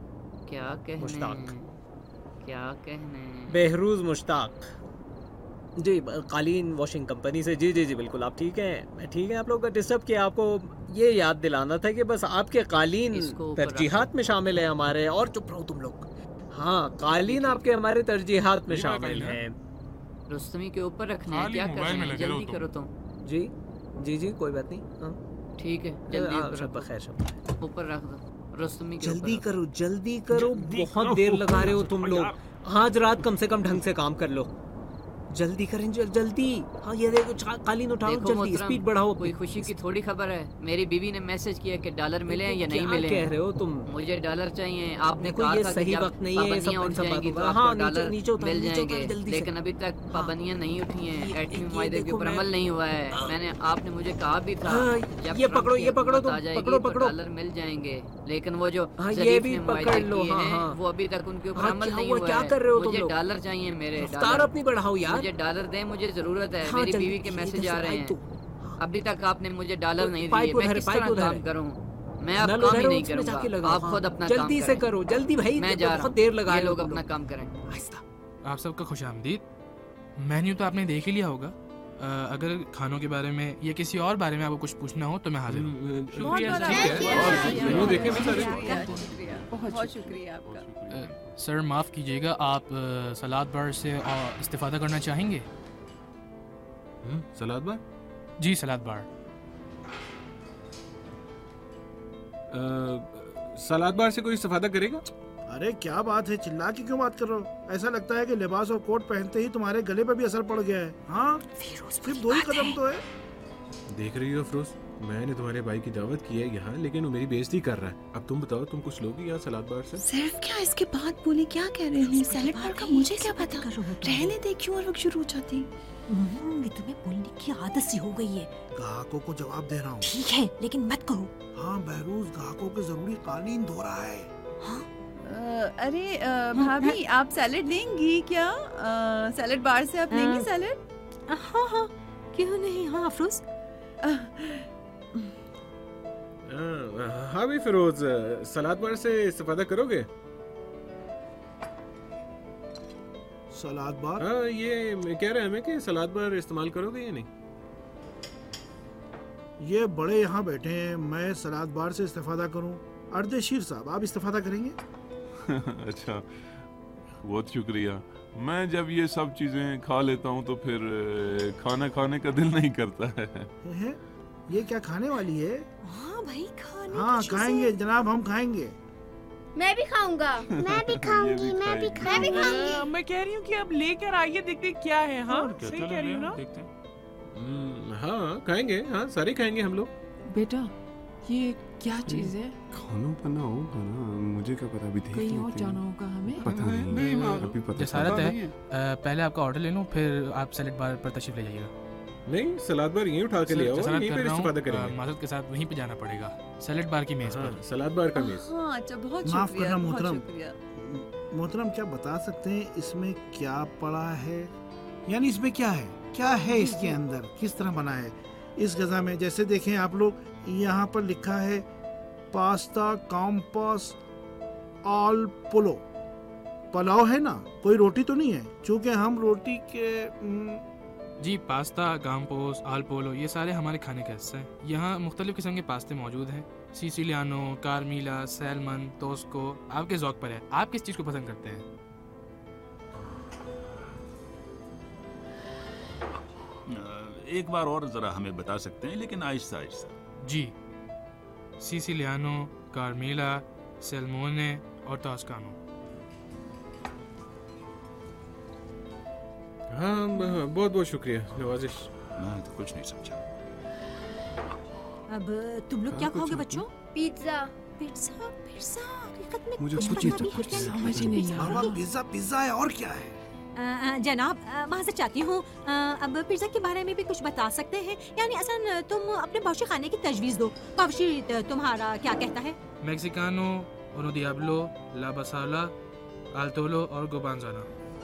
क्या कहने? मुश्ताक। क्या कहने? बेहरूज मुश्ताक। जी कालीन वॉशिंग कंपनी से। जी जी जी बिल्कुल, आप ठीक हैं? मैं ठीक है। आप लोग का डिस्टर्ब किया, आपको ये याद दिलाना था कि बस आपके कालीन तरजीहात में शामिल है हमारे। और चुप रहो तुम लोग। हाँ, कालीन आपके हमारे तरजीहात में शामिल है। रुस्तमी के ऊपर रखने हैं, क्या कर रहे हैं? जल्दी करो तुम। जी जी जी कोई बात नहीं। ठीक है, जल्दी शब्बा खैर शब्बा ऊपर रख दो। रुस्तमी के जल्दी करो, जल्दी करो, बहुत देर लगा रहे हो तुम लोग। आज रात कम से कम ढंग से काम कर लो। जल्दी करें, जल, जल्दी। हाँ ये देखो, कालीन उठाओ, जल्दी स्पीड बढ़ाओ। कोई खुशी की थोड़ी खबर है। मेरी बीवी ने मैसेज किया कि डॉलर मिले हैं या नहीं मिले। क्या कह रहे हो तुम? मुझे डॉलर चाहिए। आपने कहा था सही वक्त नहीं है, सब उठ जाएंगी तो आपको डॉलर मिल जाएंगे, लेकिन अभी तक पाबंदियां नहीं उठी हैं। एटमी मुआहदे के ऊपर अमल नहीं हुआ है। मैंने आपने मुझे कहा भी था जब ये पकड़ो, ये पकड़ो, तुम पकड़ो पकड़ो, डॉलर मिल जाएंगे, लेकिन वो जो ये भी पकड़ लो। वो अभी तक उनके ऊपर अमल नहीं हुआ है। क्या कर रहे हो तुम? मुझे डॉलर चाहिए, मेरे रफ्तार अपनी बढ़ाओ यार। मुझे डॉलर दे, मुझे जरूरत है। हाँ, मेरी बीवी के मैसेज आ रहे हैं। अभी तक आपने मुझे डॉलर नहीं दिए। मैं किस तरह काम करूं? मैं अब काम ही नहीं करूंगा। आप खुद अपना काम जल्दी से करो, जल्दी भाई, मैं जा रहा हूं। बहुत देर लगा लोग अपना काम करें। आप सबका खुशामदीद। मेन्यू तो आपने देख ही लिया होगा। आ, अगर खानों के बारे में या किसी और बारे में आपको कुछ पूछना हो तो मैं हाजिर हूँ। बहुत शुक्रिया आपका। सर माफ़ कीजिएगा, आप सलाद बार से इस्तेफादा करना चाहेंगे? सलाद बार? जी सलाद बार। सलाद बार से कोई इस्तेफादा करेगा? अरे क्या बात है, चिल्ला के क्यों बात कर रहे हो? ऐसा लगता है कि लिबास और कोट पहनते ही तुम्हारे गले पर भी असर पड़ गया है। हाँ, सिर्फ दो ही कदम तो है। देख रही हो अफरोज, मैंने तुम्हारे भाई की दावत की है यहाँ, लेकिन वो मेरी बेइज्जती कर रहा है। अब तुम बताओ, तुम कुछ लोगी यहाँ सलाद बार से? सिर्फ क्या, इसके बाद बोले क्या कह रहे हैं? सलाद बार का मुझे क्या पता, रहने दे, क्यों और वक्त शुरू हो जाती। तुम्हें बोलने की आदत सी हो गई है। ग्राहकों को जवाब दे रहा हूँ। ठीक है, लेकिन मत कहो। हाँ बहरूज, ग्राहकों के जरूरी कालीन धो रहा है। हाँ? अरे भाभी, आप सैलेड लेंगी क्या? सैलेड बार से आप लेंगी सैलेड? हाँ हाँ, क्यों नहीं। हाँ अफरोज। हाँ भी फिरोज, सलाद बार से इस्तेफादा करोगे? सलाद बार? हाँ, ये कह रहे हैं हमें कि सलाद बार इस्तेमाल करोगे या नहीं? ये बड़े यहाँ बैठे हैं, मैं सलाद बार से इस्तेफादा करूँ? अर्देशीर साहब, आप इस्तेफादा करेंगे? अच्छा, बहुत शुक्रिया। मैं जब ये सब चीजें खा लेता हूँ तो फिर खाना खाने का दिल नहीं करता है। है? ये क्या खाने वाली है? हाँ भाई, खाने हाँ खाएंगे जनाब, हम खाएंगे। मैं भी खाऊंगा। मैं भी खाऊंगी। मैं भी खाऊंगी। मैं कह रही हूँ कि अब लेकर आइए, देखते क्या है। हाँ सही कह रही हूँ ना? हाँ खाएंगे, हाँ सारे खाएंगे हम लोग। बेटा ये क्या चीज है? खाना बना होगा ना, मुझे क्या पता, अभी देख कहीं और जाना होगा हमें। पता नहीं, नहीं अभी पता जसारत है। पहले आपका ऑर्डर ले लूं, फिर आप सलाद बार पर तशरीफ ले जाइएगा। नहीं, सलाद बार यहीं उठा के ले आओ, यहीं पर इस्तेफादा करेंगे। माजरत के साथ वहीं पे जाना पड़ेगा, सलाद बार की मेज पर। सलाद बार का मेज। हाँ अच्छा, बहुत माफ शुक्रिया, करना बहुत मोहतरम। शुक्रिया। मोहतरम क्या बता सकते हैं इसमें क्या पड़ा है? यानी इसमें क्या है, क्या है इसके अंदर, किस तरह बना है इस गजा में? जैसे देखें आप लोग, यहाँ पर लिखा है पास्ता कॉम्पास आल पुलो। पुलाव है ना, कोई रोटी तो नहीं है? क्योंकि हम रोटी के जी, पास्ता, गाम्पोस, आल पोलो ये सारे हमारे खाने का हिस्सा हैं। यहाँ मुख्तलिफ किस्म के पास्ते मौजूद हैं। सिसिलियानो, कार्मीला, सैलमन, टोस्को, आपके ज़ौक़ पर है। आप किस चीज़ को पसंद करते हैं? एक बार और ज़रा हमें बता सकते हैं, लेकिन आहिस्ता आहिस्ता। जी, सिसिलियानो, कार्मीला, सैल्मोने और टोस्कानो। हाँ बहुत बहुत शुक्रिया नवाजिश। मैं तो कुछ नहीं समझा। अब तुम लोग क्या खाओगे बच्चों? पिज्जा। पिज्जा पिज्जा मुझे कुछ समझ ही नहीं आ रहा। पिज्जा पिज्जा है और क्या है? आ, जनाब माज़रत चाहती हूँ, अब पिज्जा के बारे में भी कुछ बता सकते हैं? यानी असन तुम अपने बावर्ची खाने की तजवीज़ दो। बावर्ची तुम्हारा क्या कहता है? मैक्सिकानो, उनो डियाब्लो, ला बसाला, आल्टोलो और गोबांजाना।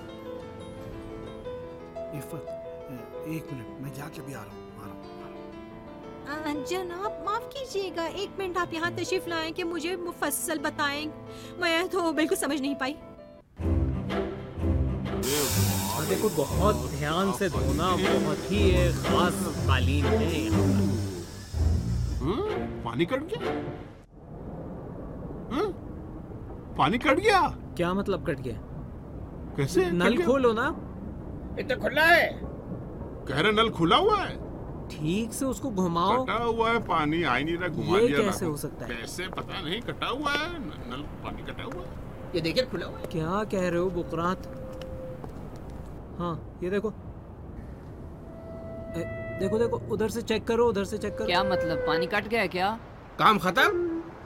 इफ़त, एक मिनट, मैं जाके भी आ रहा हूँ। जनाब माफ कीजिएगा, एक मिनट आप यहाँ तशरीफ लाएं कि मुझे मुफस्सल बताएं। मैं तो बिल्कुल समझ नहीं पाई। देखो बहुत ध्यान से धोना, बहुत ही एक खास कालीन है यहाँ पर। हम्म? पानी कट गया? हम्म? पानी कट गया? क्या मतलब कट गया? कैसे? नल खोलो ना। इतना खुला है? कह रहे नल खुला हुआ है। ठीक से उसको घुमाओ। कटा हुआ है, पानी आ ही नहीं रहा, घुमा ये दिया। कैसे हो सकता है? कैसे पता नहीं, कटा हुआ है नल, पानी कटा हुआ है। ये देखिए खुला हुआ है। क्या कह रहे हो बुकरात? हाँ ये देखो, ए, देखो देखो उधर से चेक करो, उधर से चेक करो। क्या मतलब पानी कट गया क्या? काम खत्म?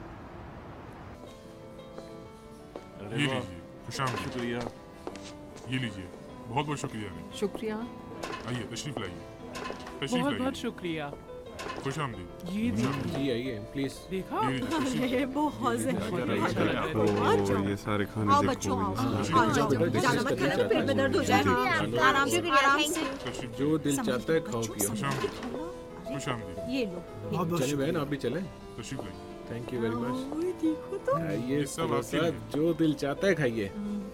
ये लीजिए, खुशामदीद। शुक्रिया। ये लीजिए, बहुत बहुत शुक्रिया। शुक्रिया। आइए तशरीफ लाइए, तशरीफ बहुत लाइए। बहुत शुक्रिया। खुशामदीद। ये जी आइए प्लीज। देखा? अरे बहुत ये सारे खाने आओ बच्चों, आओ आओ जाओ, ज्यादा मत खाना तो पेट में दर्द हो जाए। हाँ, आराम से आराम से। जो दिल चाहता है खाओ पियो। खुशामदीद। ये लो। चले बहन, आप भी चले। तशरीफ लाइए। Thank you very much. देखो तो। खाइए ये सब आपके सब, जो दिल चाहता है खाइए।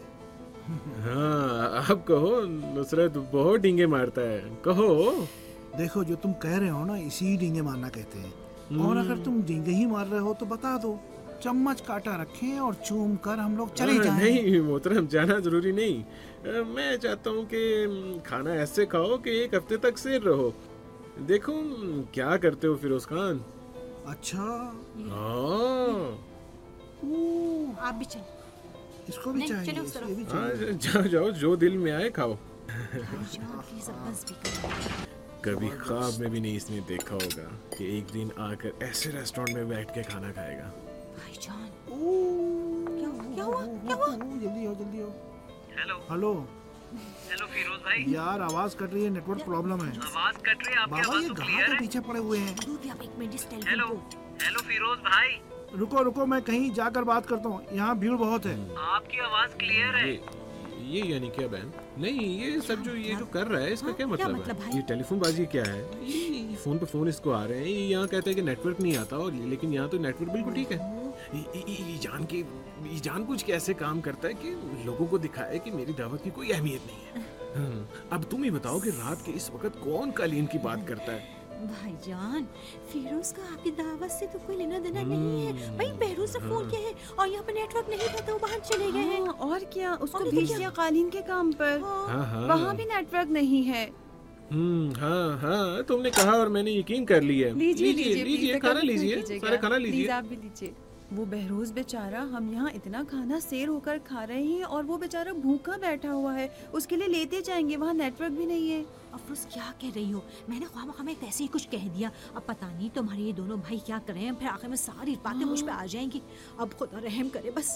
हाँ आप कहो, नुसरत बहुत डींगे मारता है, कहो। देखो जो तुम कह रहे हो ना, इसी डींगे मारना कहते हैं। और अगर तुम डींगे ही मार रहे हो तो बता दो, चम्मच काटा रखें और चूम कर हम लोग चले हाँ, जाएं। नहीं मोहतरम, जाना जरूरी नहीं। अ, मैं चाहता हूँ कि खाना ऐसे खाओ कि एक हफ्ते तक सेर रहो। देखो क्या करते हो फिरोज खान। अच्छा हाँ आप भी चलो। इसको भी नहीं, चाहिए, चलो उस इसको भी तरफ। हाँ, चाहिए। जाओ जाओ, जो दिल में आए खाओ। प्लीज अब बस भी करो। कभी ख्वाब में भी नहीं इसने देखा होगा कि एक दिन आकर ऐसे रेस्टोरेंट में बैठ के खाना खाएगा। भाईजान क्या क्या हुआ? क्या हुआ? जल्दी हो जल्दी हो। हेलो हेलो हेलो फिरोज भाई। यार आवाज कट रही है, नेटवर्क प्रॉब्लम है। आवाज कट रही है, आपकी बाबा आवाज ये तो कहाँ क्लियर के है। पीछे पड़े हुए हैं? दूर भी आप एक मिनट इस हेलो टेलीफोन को। हेलो फिरोज भाई। रुको रुको, मैं कहीं जाकर बात करता हूँ, यहाँ भीड़ बहुत है। आपकी आवाज क्लियर है। ये ये यानी क्या बहन? नहीं ये सब जो ये जो कर रहा है इसका हाँ, क्या क्या मतलब मतलब है? भाई? ये टेलीफोन बाजी क्या है? ये, ये फोन पे फोन इसको आ रहे हैं, ये यहाँ कहते हैं कि नेटवर्क नहीं आता, और लेकिन यहाँ तो नेटवर्क बिल्कुल ठीक है। ये, ये, ये जान के ये जान कुछ कैसे काम करता है कि लोगों को दिखाए कि मेरी दावत की कोई अहमियत नहीं है। हम्म, अब तुम ही बताओ कि रात के इस वक्त कौन कालीन की बात करता है? भाईजान फिरोज का आपकी दावत से तो कोई लेना देना नहीं है भाई। बहरोज से फोन किया है और यहाँ पर नेटवर्क नहीं था तो वो बाहर चले गए हैं। हाँ, और क्या उसको और नहीं तो भेज क्या? दिया कालीन के काम पर। हाँ हाँ वहाँ भी नेटवर्क नहीं है। हम्म हाँ हाँ तुमने कहा और मैंने यकीन कर लिया। लीजिए लीजिए लीजिए, खाना लीजिए, सारे खाना प्लीज लीजिए। आप भी लीजिए। वो बहरोज बेचारा, हम यहाँ इतना खाना सेर होकर खा रहे हैं और वो बेचारा भूखा बैठा हुआ है, उसके लिए लेते जाएंगे, वहाँ नेटवर्क भी नहीं है। अफरोज क्या कह रही हो? मैंने ख्वाम में ऐसे ही कुछ कह दिया। अब पता नहीं तुम्हारे ये दोनों भाई क्या कर रहे हैं, फिर आखिर में सारी बातें मुझ पे आ जाएंगी। अब खुदा रहम करे बस।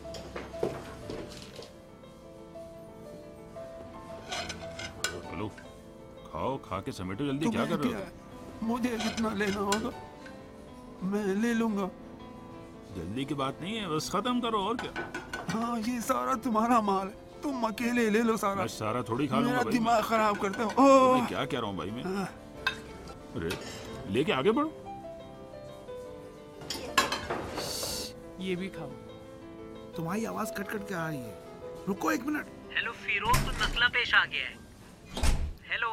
हेलो, खाओ, खा के समेटो जल्दी। क्या कर रहे हो? मुझे जितना लेना होगा मैं ले लूंगा। जल्दी की बात नहीं है, बस खत्म करो और क्या। हाँ ये सारा तुम्हारा माल है, तुम अकेले ले लो सारा। बस सारा थोड़ी खा लूंगा मेरा भाई। दिमाग खराब करते हो। तो मैं ओह क्या कह रहा हूँ भाई मैं? अरे लेके आगे बढ़ो। ये भी खाओ। तुम्हारी आवाज कट कट के आ रही है, रुको एक मिनट। हेलो फिरोज, तो मसला पेश आ गया है। हेलो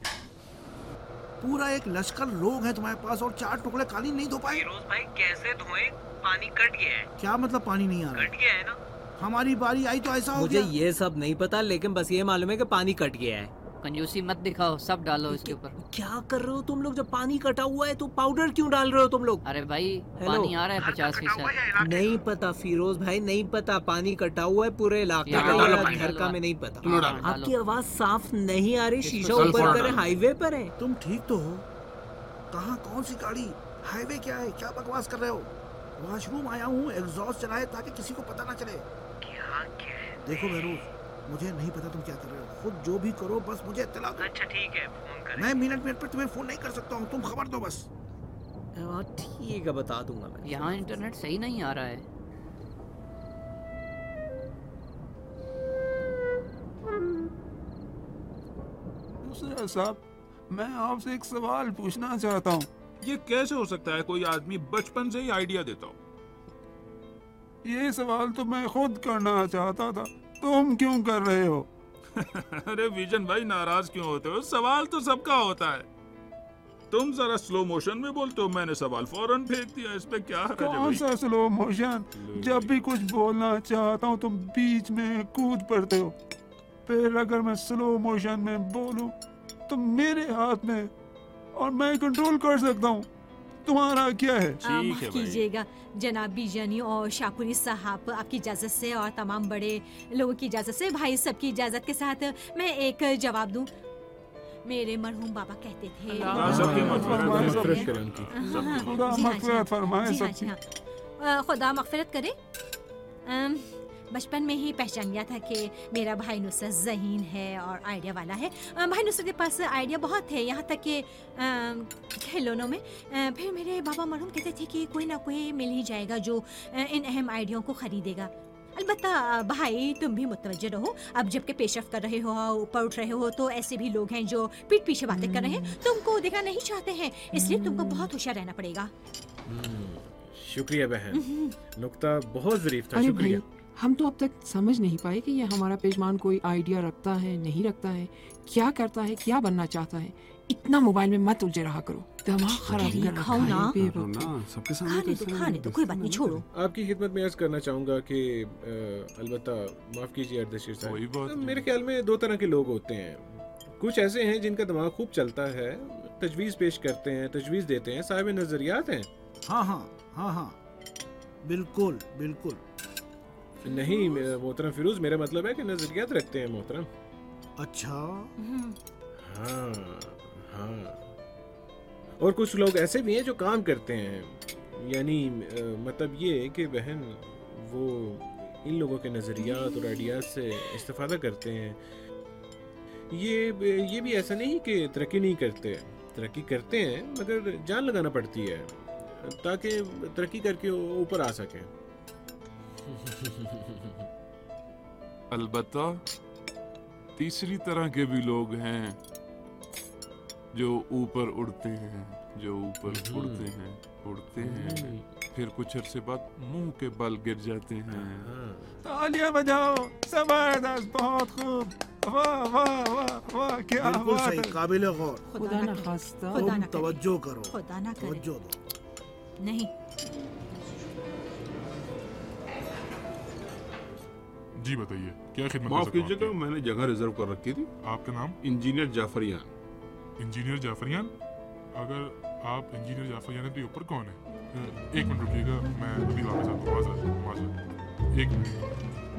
पूरा एक लश्कर लोग हैं तुम्हारे पास और चार टुकड़े कालीन नहीं धो पाए। फिरोज भाई कैसे धोएं? पानी कट गया है। क्या मतलब पानी नहीं आ रहा? कट गया है ना। हमारी बारी आई तो ऐसा हो मुझे गया। ये सब नहीं पता, लेकिन बस ये मालूम है कि पानी कट गया है। कंजूसी मत दिखाओ, सब डालो इसके ऊपर। क्या कर रहे हो तुम लोग? जब पानी कटा हुआ है तो पाउडर क्यों डाल रहे हो तुम लोग? अरे भाई हेलो। पानी आ रहा है पचास फीसद। नहीं पता फिरोज भाई, नहीं पता। पानी कटा हुआ है पूरे इलाके यहाँ का, डालो या पानी, घर का डालो। में नहीं पता। तुम डालो। आपकी आवाज साफ नहीं आ रही। शीशा इसको ऊपर सल्फर करे, डालो। हाईवे पर है। तुम ठीक तो हो? कहाँ कौन सी गाड़ी? हाईवे क्या है? क्या बकवास कर रहे हो? वॉशरूम आया हूँ, एग्जॉस्ट चलाए ताकि किसी को पता ना चले। क्या क्या है? देखो बहरोज, मुझे नहीं पता तुम क्या कर रहे हो, खुद जो भी करो बस मुझे इत्तला दो। अच्छा ठीक है, फोन करें। मैं मिनट मिनट पर तुम्हें फोन नहीं कर सकता हूँ, तुम खबर दो बस। हाँ ठीक है, बता दूंगा मैं। यहाँ इंटरनेट सही नहीं आ रहा है। दूसरा साहब, मैं आपसे एक सवाल पूछना चाहता हूँ। ये कैसे हो सकता है कोई आदमी बचपन से ही आइडिया देता हो? ये सवाल तो मैं खुद करना चाहता था, तुम क्यों कर रहे हो? अरे विजन भाई नाराज क्यों होते हो? सवाल तो सबका होता है। तुम जरा स्लो मोशन में बोलते हो, मैंने सवाल फौरन फेंक दिया। इस पे क्या हर्ज है कौन भाई? सा स्लो मोशन? जब भी कुछ बोलना चाहता हूँ तुम बीच में कूद पड़ते हो। फिर अगर मैं स्लो मोशन में बोलूं तो मेरे हाथ में, और मैं कंट्रोल कर सकता हूँ। तुम्हारा क्या है? आ, माफ कीजिएगा जनाब बीजानी और शाहपुरी साहब, आपकी इजाजत से और तमाम बड़े लोगों की इजाजत से, भाई सबकी इजाजत के साथ मैं एक जवाब दूं। मेरे मरहूम बाबा कहते थे खुदा मगफिरत करे। अम, बचपन में ही पहचान लिया था कि मेरा भाई नुसरत ज़हीन है और आइडिया वाला है। अ, भाई नुसरत के पास आइडिया बहुत है, यहाँ तक कि खिलौनों में। अ, फिर मेरे बाबा मरहूम कहते थे कि कोई ना कोई मिल ही जाएगा जो अ, इन अहम आइडियाओं को ख़रीदेगा। अलबत्ता भाई तुम भी मुतवज्जो रहो, अब जबकि पेशरफ कर रहे हो, ऊपर उठ रहे हो, तो ऐसे भी लोग हैं जो पीठ पीछे बातें कर रहे हैं, तुमको देखना नहीं चाहते हैं, इसलिए तुमको बहुत होशियार रहना पड़ेगा। शुक्रिया बहन, नुक्ता बहुत ज़रीफ था, अरे शुक्रिया। भाई, हम तो अब तक समझ नहीं पाए कि ये हमारा पेशमान कोई आइडिया रखता है, नहीं रखता है, क्या करता है, क्या बनना चाहता है। इतना मोबाइल में मत उलझे रहा करो, दिमाग खराब कर रखा है ना, बेवकूफ। सबके खाने तो खाने तो कोई बात नहीं, छोड़ो। आपकी खिदमत में अर्ज करना चाहूँगा कि अ, अलबत्ता माफ़ कीजिए अर्दशीर साहब, मेरे ख्याल में दो तरह के लोग होते हैं। कुछ ऐसे हैं जिनका दिमाग खूब चलता है, तजवीज़ पेश करते हैं, तजवीज़ देते हैं, साहिब नज़रियात हैं। हाँ हाँ हाँ हाँ बिल्कुल बिल्कुल। नहीं मोहतरम फिरोज, मेरा मतलब है कि नज़रियात रखते हैं मोहतरम। अच्छा हाँ हाँ। और कुछ लोग ऐसे भी हैं जो काम करते हैं, यानी अ, मतलब ये कि बहन वो इन लोगों के नज़रियात और आइडियाज़ से इस्तेफादा करते हैं। ये ये भी ऐसा नहीं कि तरक्की नहीं करते, तरक्की करते हैं, मगर जान लगाना पड़ती है ताकि तरक्की करके ऊपर आ सकें। अलबत्ता तीसरी तरह के भी लोग हैं जो ऊपर उड़ते हैं, जो ऊपर उड़ते हैं उड़ते हैं फिर कुछ अरसे बाद मुंह के बल गिर जाते हैं। तालियां बजाओ, जबरदस्त, बहुत खूब, वाह वाह वाह वाह, क्या बिल्कुल बात सही, है। काबिल गौर। खुदा ना खास्ता, तुम तवज्जो करो, खुदा ना करे। तवज्जो दो। नहीं जी बताइए, क्या खिदमत माफ कर सकता हूँ कीजिएगा, मैंने जगह रिजर्व कर रखी थी। आपका नाम? Engineer Jafarian. Engineer Jafarian? अगर आप इंजीनियर जाफरियान हैं तो ये ऊपर कौन है? अ, एक मिनट रुकिएगा, मैं अभी वापस आता हूँ। वहाँ से- वहाँ से। एक मिनट।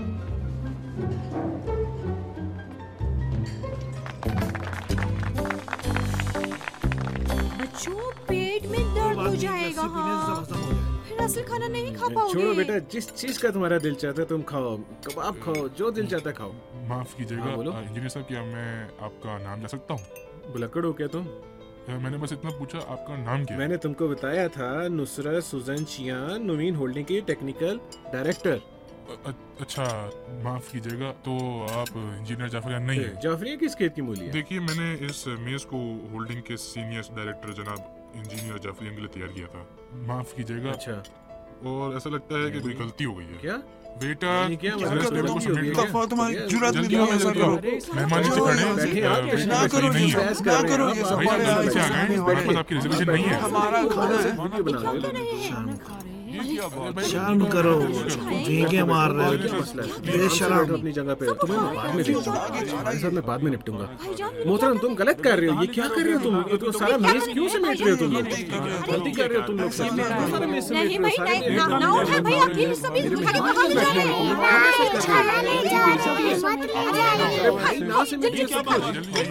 बच्चों पेट में दर्द हो जाएगा, हाँ फिर असल खाना नहीं खा पाओगे। छोड़ो बेटा, जिस चीज का तुम्हारा दिल चाहता है तुम खाओ, कबाब खाओ, जो दिल चाहता है खाओ। माफ कीजिएगा हाँ, बोलो। अ, इंजीनियर साहब, क्या मैं आपका नाम जा सकता हूँ? बुलक्कड़ हो क्या तुम? अ, मैंने बस इतना पूछा, आपका नाम क्या है? मैंने तुमको बताया था, नुसरत सुजन चियान, नुमीन होल्डिंग के टेक्निकल डायरेक्टर। अ- अच्छा, माफ कीजिएगा, तो आप इंजीनियर जाफरियान नहीं है? जाफरिया किस खेत की मूली है? देखिए, मैंने इस मेज को होल्डिंग के सीनियर डायरेक्टर जनाब इंजीनियर जाफरियान के लिए तैयार किया था। माफ कीजिएगा। अच्छा। और ऐसा लगता है कि कोई गलती हो गई है। क्या? बेटा, नहीं, क्या जरा मतलब इस टेबल को गलती हो समेट गई लो। है? दफा तुम्हारी जुर्रत जल्दी नहीं आओ, है, ऐसा जल्दी करो। आओ। मेहमान नीचे खड़े हैं। बैठिए, अ, आप बैठने ना की करो नहीं ये है। सब, ना करो ये सब, भाई, बड़े आप नीचे आ आदमी गए। हैं। हमारे पास आपकी रिजर्वेशन नहीं है। हमारा खाना है, खाना बना बना ले। शर्म करो, भीगे मार रहे हो, बेशरम। अपनी जगह पे, तुम्हें मैं बाद में देखूंगा, तुम्हारे साथ मैं बाद में निपटूंगा। मोहतरम, तुम गलत कर रहे हो, ये क्या कर रहे हो तुम? ये तो सारा मेज क्यों समेट रहे हो तुम लोग? गलती कर रहे हो तुम लोग सब। सारा मेज समेट नहीं रहे हो, भाई, सारे नहीं, मेज ना- ना उठाए भाई, आप ये सभी खाने कहाँ ले जा रहे हैं? अरे भाई, ना समेटिए सब कुछ।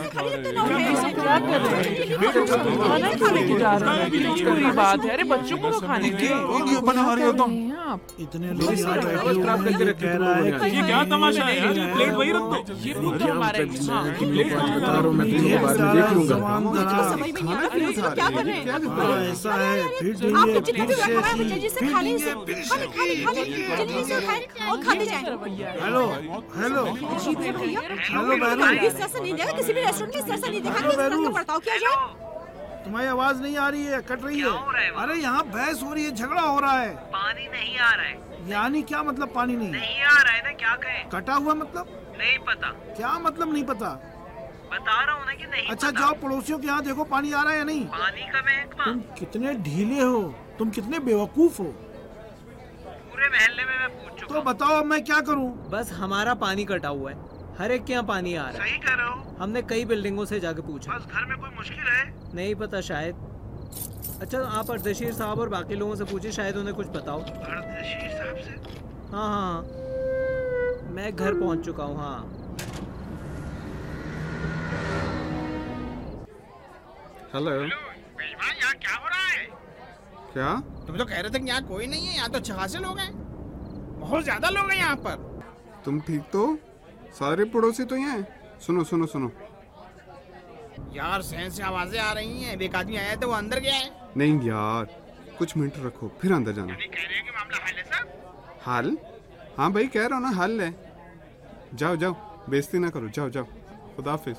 खाना खाने की जा रहे हैं, पूरी बात है। अरे बच्चों को तो खाने की वीडियो बना रहे हो तुम। इतने लोग यहाँ बैठे हुए हैं, कह रहा है कि ये क्या तमाशा है यार? ये प्लेट वही रख दो। ये बुक तो हमारे हाँ तुम लोग बात बता रहा हूँ, मैं तुम लोग बाद में देख लूंगा। समझ में नहीं आ रहा है, फिर क्या कर रहे हैं? हाँ, ऐसा है, फिर आपको देंगे, जितने फिर भी से रखा है, ऐसी- जल्दी से खा लीजिए, खाने खाने खाने जल्दी से उठाएं और खाते जाएं। हेलो हेलो अजीब है भैया, हेलो बहनों। इस तरह से नहीं देखा, किसी भी रेस्टोरेंट में इस तरह से नहीं देखा कि इस तरह का बर्ताव किया जाए। तुम्हारी आवाज नहीं आ रही है, कट रही है। अरे यहाँ बहस हो रही है, झगड़ा हो रहा है। पानी नहीं आ रहा है। यानी क्या मतलब पानी नहीं? नहीं आ रहा है ना, क्या कहें? कटा हुआ मतलब? नहीं पता। क्या मतलब नहीं पता? बता रहा हूँ ना कि नहीं अच्छा पता। जाओ पड़ोसियों के यहाँ देखो पानी आ रहा है या नहीं। पानी का महकमा। तुम कितने ढीले हो, तुम कितने बेवकूफ हो। पूरे महल्ले में मैं पूछ चुका तो बताओ अब मैं क्या करूँ? बस हमारा पानी कटा हुआ है, हर एक के यहाँ पानी आ रहा है। सही कह रहे हो। हमने कई बिल्डिंगों से जाके पूछा। बस घर में कोई मुश्किल है? नहीं पता शायद। अच्छा आप अर्दशीर साहब और बाकी लोगों से पूछिए, शायद उन्हें कुछ बताओ। अर्दशीर साहब से? हाँ हाँ मैं घर पहुंच चुका हूँ। हाँ हेलो। यहाँ क्या हो रहा है? क्या? तुम तो कह रहे थे कि यहाँ कोई नहीं है, यहाँ तो छियासी लोग हैं, बहुत ज्यादा लोग हैं यहाँ पर। तुम ठीक तो? सारे पड़ोसी तो यहाँ हैं। सुनो सुनो सुनो यार, सहन से आवाजें आ रही हैं। एक आदमी आया था, वो अंदर गया है। नहीं यार, कुछ मिनट रखो फिर अंदर जाना। कह रहे हैं कि मामला हल है साहब। हाल? हाँ भाई कह रहा हूँ ना हाल है। जाओ जाओ, बेइज्जती ना करो, जाओ जाओ। खुदा हाफिज।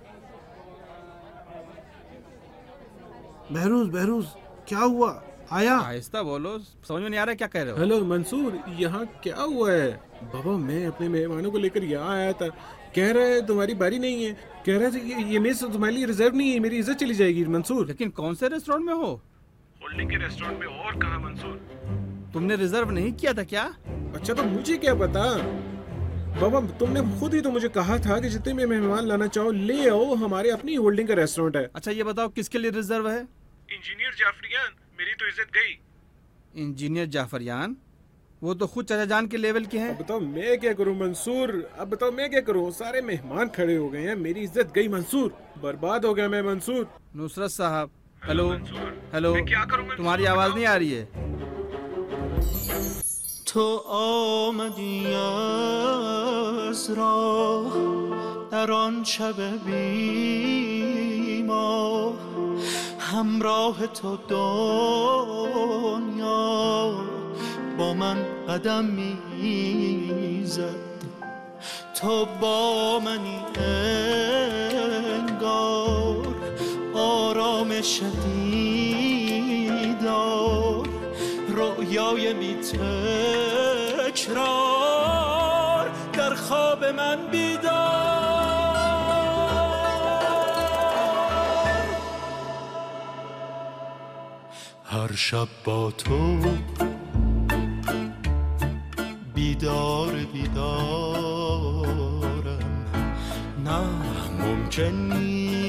बहरूज बहरूज क्या हुआ? आया? आहिस्ता बोलो, समझ में नहीं आ रहा क्या कह रहे हो। हेलो मंसूर, यहाँ क्या हुआ है? बाबा मैं अपने मेहमानों को लेकर यहाँ आया था, कह रहे है तुम्हारी बारी नहीं है, कह रहे थे ये, ये मेज तुम्हारे लिए रिजर्व नहीं है, मेरी इज्जत चली जाएगी। मंसूर लेकिन कौन से रेस्टोरेंट में हो? होल्डिंग के रेस्टोरेंट में। और कहाँ मंसूर? तुमने रिजर्व नहीं किया था क्या? अच्छा तो मुझे क्या पता बाबा, तुमने खुद ही तो मुझे कहा था कि जितने भी मेहमान लाना चाहो ले आओ, हमारे अपनी होल्डिंग का रेस्टोरेंट है। अच्छा ये बताओ किसके लिए रिजर्व है? इंजीनियर जाफरियान, मेरी तो इज्जत गई। Engineer Jafarian? वो तो खुद चाचा जान के लेवल के हैं। अब बताओ मैं क्या करूं मंसूर, अब बताओ मैं क्या करूं? सारे मेहमान खड़े हो गए हैं, मेरी इज्जत गई मंसूर, बर्बाद हो गया मैं मंसूर। नुसरत साहब हेलो हेलो, क्या करूं? तुम्हारी आवाज नहीं आ रही है। تو آمدی از راه در آن شب بی ماه، همراه تو دنیا با من قدم میزد، تو با منی انگار آرامش دیدار، رویای بی تکرار در خواب من بیدار. هر شب با تو بیدار بیدارم، نه ممکن نیست